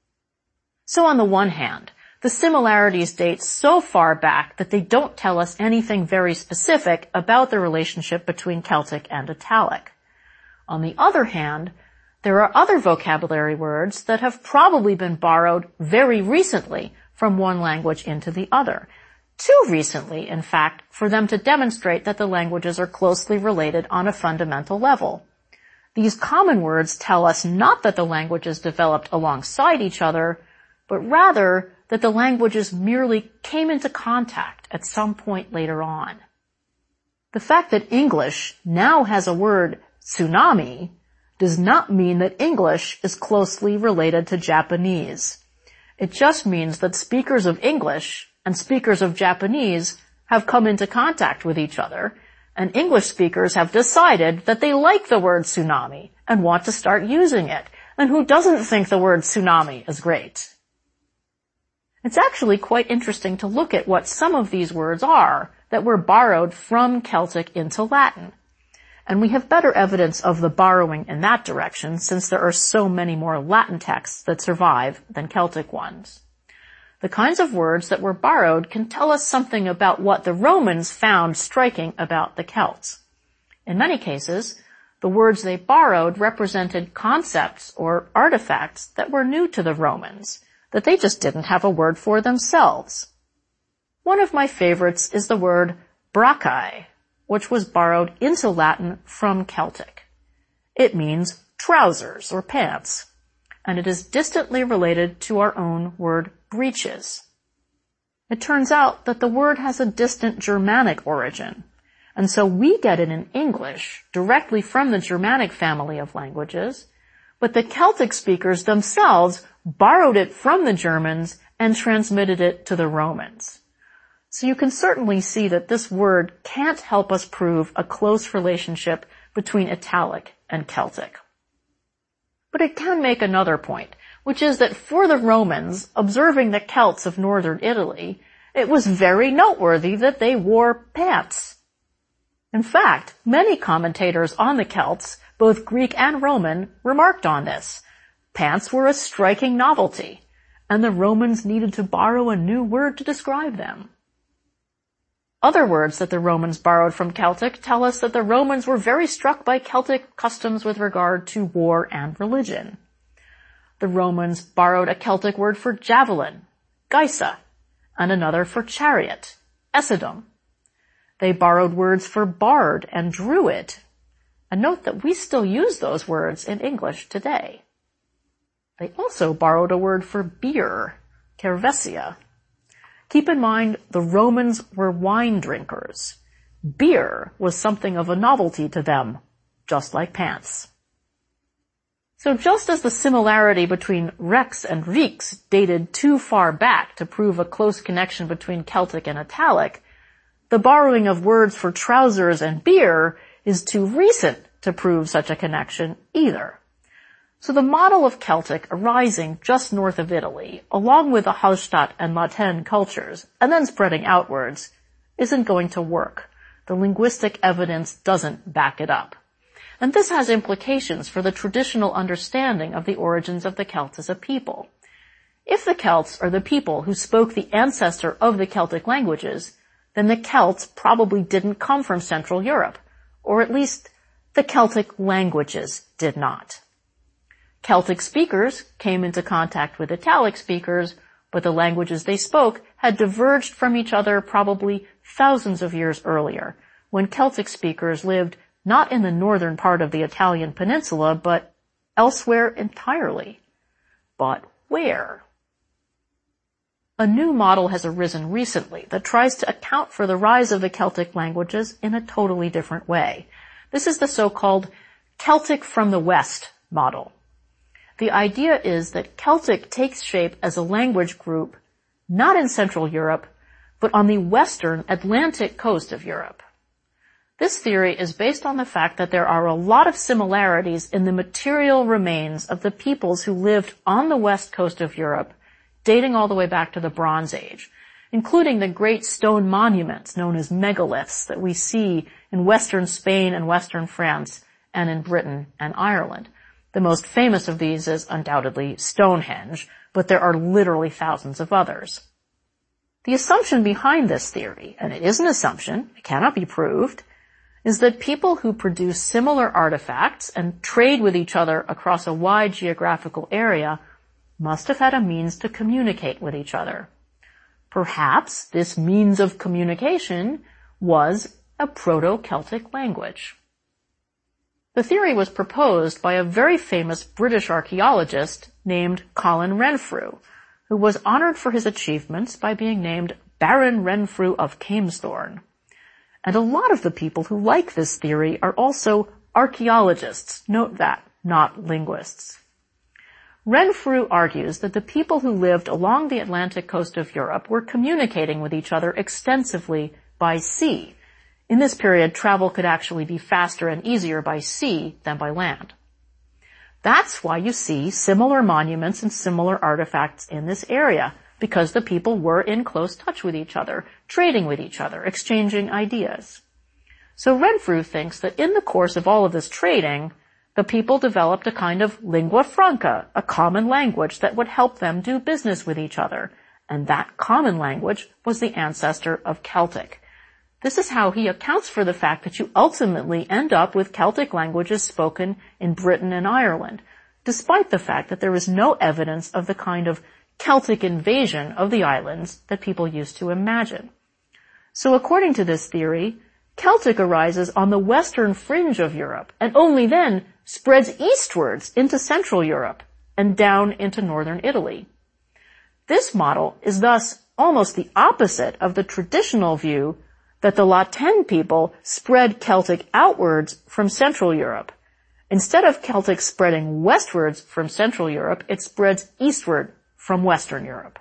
So on the one hand, the similarities date so far back that they don't tell us anything very specific about the relationship between Celtic and Italic. On the other hand, there are other vocabulary words that have probably been borrowed very recently from one language into the other. Too recently, in fact, for them to demonstrate that the languages are closely related on a fundamental level. These common words tell us not that the languages developed alongside each other, but rather that the languages merely came into contact at some point later on. The fact that English now has a word, tsunami, does not mean that English is closely related to Japanese. It just means that speakers of English and speakers of Japanese have come into contact with each other, and English speakers have decided that they like the word tsunami and want to start using it. And who doesn't think the word tsunami is great? It's actually quite interesting to look at what some of these words are that were borrowed from Celtic into Latin. And we have better evidence of the borrowing in that direction since there are so many more Latin texts that survive than Celtic ones. The kinds of words that were borrowed can tell us something about what the Romans found striking about the Celts. In many cases, the words they borrowed represented concepts or artifacts that were new to the Romans, that they just didn't have a word for themselves. One of my favorites is the word braccae, which was borrowed into Latin from Celtic. It means trousers or pants, and it is distantly related to our own word breeches. It turns out that the word has a distant Germanic origin, and so we get it in English directly from the Germanic family of languages, but the Celtic speakers themselves borrowed it from the Germans and transmitted it to the Romans. So you can certainly see that this word can't help us prove a close relationship between Italic and Celtic. But it can make another point, which is that for the Romans, observing the Celts of northern Italy, it was very noteworthy that they wore pants. In fact, many commentators on the Celts, both Greek and Roman, remarked on this. Pants were a striking novelty, and the Romans needed to borrow a new word to describe them. Other words that the Romans borrowed from Celtic tell us that the Romans were very struck by Celtic customs with regard to war and religion. The Romans borrowed a Celtic word for javelin, geisa, and another for chariot, ecidum. They borrowed words for bard and druid. And note that we still use those words in English today. They also borrowed a word for beer, cervesia. Keep in mind, the Romans were wine drinkers. Beer was something of a novelty to them, just like pants. So just as the similarity between Rex and Rix dated too far back to prove a close connection between Celtic and Italic, the borrowing of words for trousers and beer is too recent to prove such a connection either. So the model of Celtic arising just north of Italy, along with the Hallstatt and Latin cultures, and then spreading outwards, isn't going to work. The linguistic evidence doesn't back it up. And this has implications for the traditional understanding of the origins of the Celts as a people. If the Celts are the people who spoke the ancestor of the Celtic languages, then the Celts probably didn't come from Central Europe, or at least the Celtic languages did not. Celtic speakers came into contact with Italic speakers, but the languages they spoke had diverged from each other probably thousands of years earlier, when Celtic speakers lived not in the northern part of the Italian peninsula, but elsewhere entirely. But where? A new model has arisen recently that tries to account for the rise of the Celtic languages in a totally different way. This is the so-called Celtic from the West model. The idea is that Celtic takes shape as a language group not in Central Europe, but on the western Atlantic coast of Europe. This theory is based on the fact that there are a lot of similarities in the material remains of the peoples who lived on the west coast of Europe, dating all the way back to the Bronze Age, including the great stone monuments known as megaliths that we see in western Spain and western France and in Britain and Ireland. The most famous of these is undoubtedly Stonehenge, but there are literally thousands of others. The assumption behind this theory, and it is an assumption, it cannot be proved, is that people who produce similar artifacts and trade with each other across a wide geographical area must have had a means to communicate with each other. Perhaps this means of communication was a Proto-Celtic language. The theory was proposed by a very famous British archaeologist named Colin Renfrew, who was honored for his achievements by being named Baron Renfrew of Kamesthorn. And a lot of the people who like this theory are also archaeologists. Note that, not linguists. Renfrew argues that the people who lived along the Atlantic coast of Europe were communicating with each other extensively by sea. In this period, travel could actually be faster and easier by sea than by land. That's why you see similar monuments and similar artifacts in this area, because the people were in close touch with each other, trading with each other, exchanging ideas. So Renfrew thinks that in the course of all of this trading, the people developed a kind of lingua franca, a common language that would help them do business with each other, and that common language was the ancestor of Celtic. This is how he accounts for the fact that you ultimately end up with Celtic languages spoken in Britain and Ireland, despite the fact that there is no evidence of the kind of Celtic invasion of the islands that people used to imagine. So according to this theory, Celtic arises on the western fringe of Europe and only then spreads eastwards into Central Europe and down into northern Italy. This model is thus almost the opposite of the traditional view that the Latin people spread Celtic outwards from Central Europe. Instead of Celtic spreading westwards from Central Europe, it spreads eastward from Western Europe.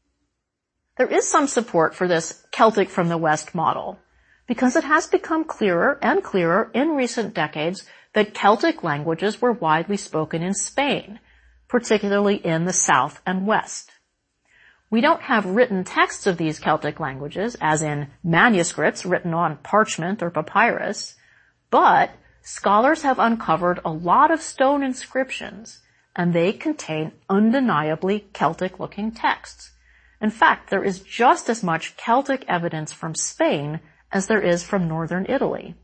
There is some support for this Celtic from the West model, because it has become clearer and clearer in recent decades that Celtic languages were widely spoken in Spain, particularly in the south and west. We don't have written texts of these Celtic languages, as in manuscripts written on parchment or papyrus, but scholars have uncovered a lot of stone inscriptions, and they contain undeniably Celtic-looking texts. In fact, there is just as much Celtic evidence from Spain as there is from northern Italy.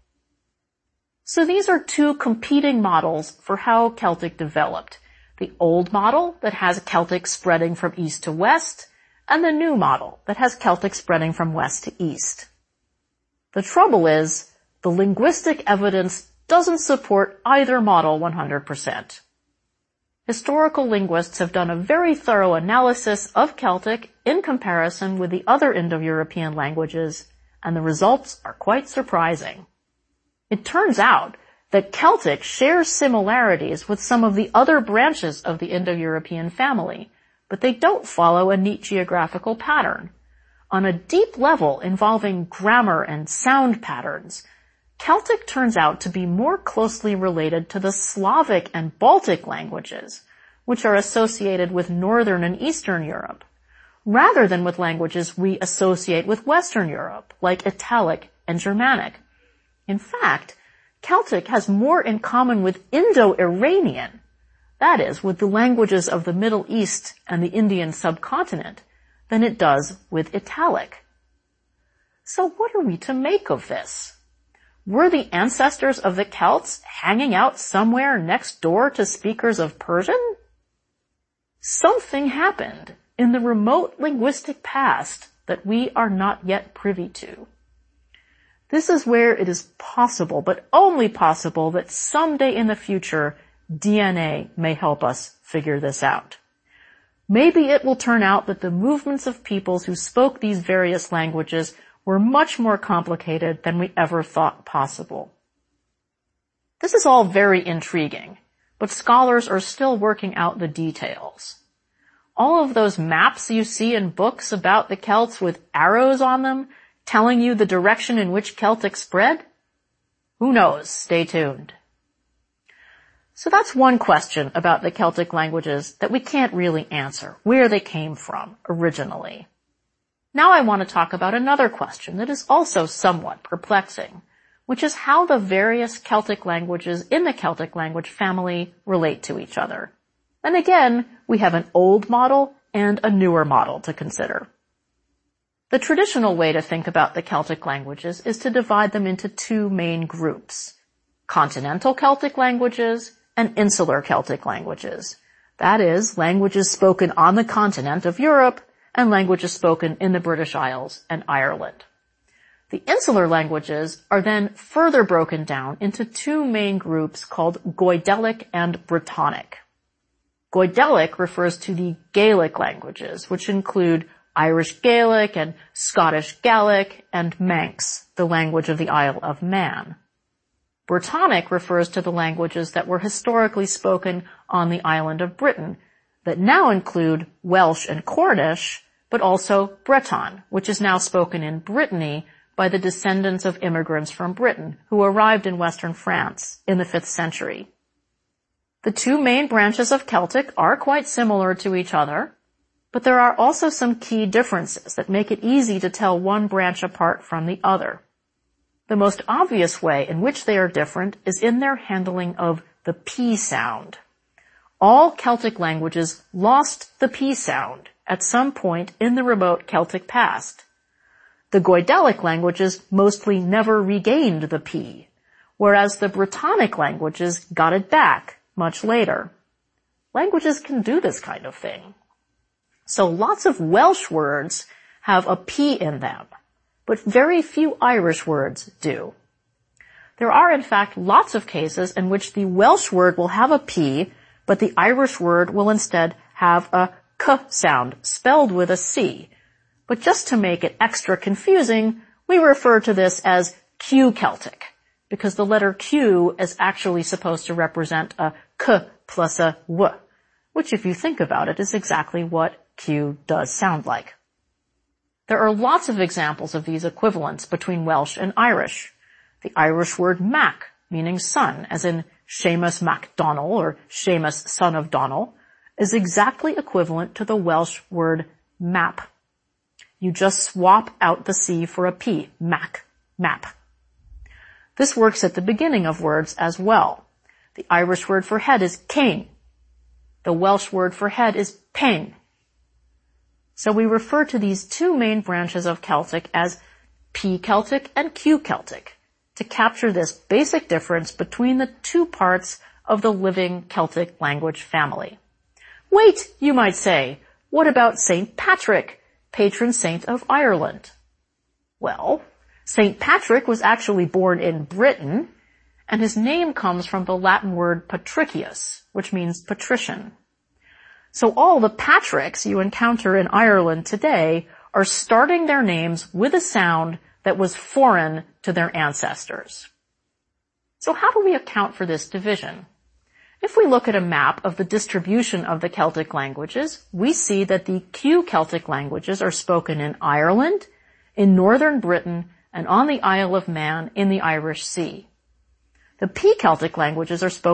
So these are two competing models for how Celtic developed. The old model that has Celtic spreading from east to west, and the new model that has Celtic spreading from west to east. The trouble is, the linguistic evidence doesn't support either model 100%. Historical linguists have done a very thorough analysis of Celtic in comparison with the other Indo-European languages, and the results are quite surprising. It turns out that Celtic shares similarities with some of the other branches of the Indo-European family, but they don't follow a neat geographical pattern. On a deep level involving grammar and sound patterns, Celtic turns out to be more closely related to the Slavic and Baltic languages, which are associated with Northern and Eastern Europe, rather than with languages we associate with Western Europe, like Italic and Germanic. In fact, Celtic has more in common with Indo-Iranian, that is, with the languages of the Middle East and the Indian subcontinent, than it does with Italic. So what are we to make of this? Were the ancestors of the Celts hanging out somewhere next door to speakers of Persian? Something happened in the remote linguistic past that we are not yet privy to. This is where it is possible, but only possible, that someday in the future, DNA may help us figure this out. Maybe it will turn out that the movements of peoples who spoke these various languages were much more complicated than we ever thought possible. This is all very intriguing, but scholars are still working out the details. All of those maps you see in books about the Celts with arrows on them, telling you the direction in which Celtic spread? Who knows? Stay tuned. So that's one question about the Celtic languages that we can't really answer, where they came from originally. Now I want to talk about another question that is also somewhat perplexing, which is how the various Celtic languages in the Celtic language family relate to each other. And again, we have an old model and a newer model to consider. The traditional way to think about the Celtic languages is to divide them into two main groups: continental Celtic languages and insular Celtic languages. That is, languages spoken on the continent of Europe and languages spoken in the British Isles and Ireland. The insular languages are then further broken down into two main groups called Goidelic and Brittonic. Goidelic refers to the Gaelic languages, which include Irish Gaelic and Scottish Gaelic and Manx, the language of the Isle of Man. Brittonic refers to the languages that were historically spoken on the island of Britain, that now include Welsh and Cornish, but also Breton, which is now spoken in Brittany by the descendants of immigrants from Britain who arrived in western France in the 5th century. The two main branches of Celtic are quite similar to each other, but there are also some key differences that make it easy to tell one branch apart from the other. The most obvious way in which they are different is in their handling of the P sound. All Celtic languages lost the P sound at some point in the remote Celtic past. The Goidelic languages mostly never regained the P, whereas the Brittonic languages got it back much later. Languages can do this kind of thing. So lots of Welsh words have a P in them, but very few Irish words do. There are, in fact, lots of cases in which the Welsh word will have a P, but the Irish word will instead have a K sound, spelled with a C. But just to make it extra confusing, we refer to this as Q Celtic, because the letter Q is actually supposed to represent a K plus a W, which, if you think about it, is exactly what Q does sound like. There are lots of examples of these equivalents between Welsh and Irish. The Irish word Mac, meaning son, as in Seamus MacDonald or Seamus son of Donald, is exactly equivalent to the Welsh word map. You just swap out the C for a P, Mac, map. This works at the beginning of words as well. The Irish word for head is céin. The Welsh word for head is pein. So we refer to these two main branches of Celtic as P Celtic and Q Celtic to capture this basic difference between the two parts of the living Celtic language family. Wait, you might say, what about St. Patrick, patron saint of Ireland? Well, St. Patrick was actually born in Britain, and his name comes from the Latin word patricius, which means patrician. So all the Patricks you encounter in Ireland today are starting their names with a sound that was foreign to their ancestors. So how do we account for this division? If we look at a map of the distribution of the Celtic languages, we see that the Q Celtic languages are spoken in Ireland, in northern Britain, and on the Isle of Man in the Irish Sea. The P Celtic languages are spoken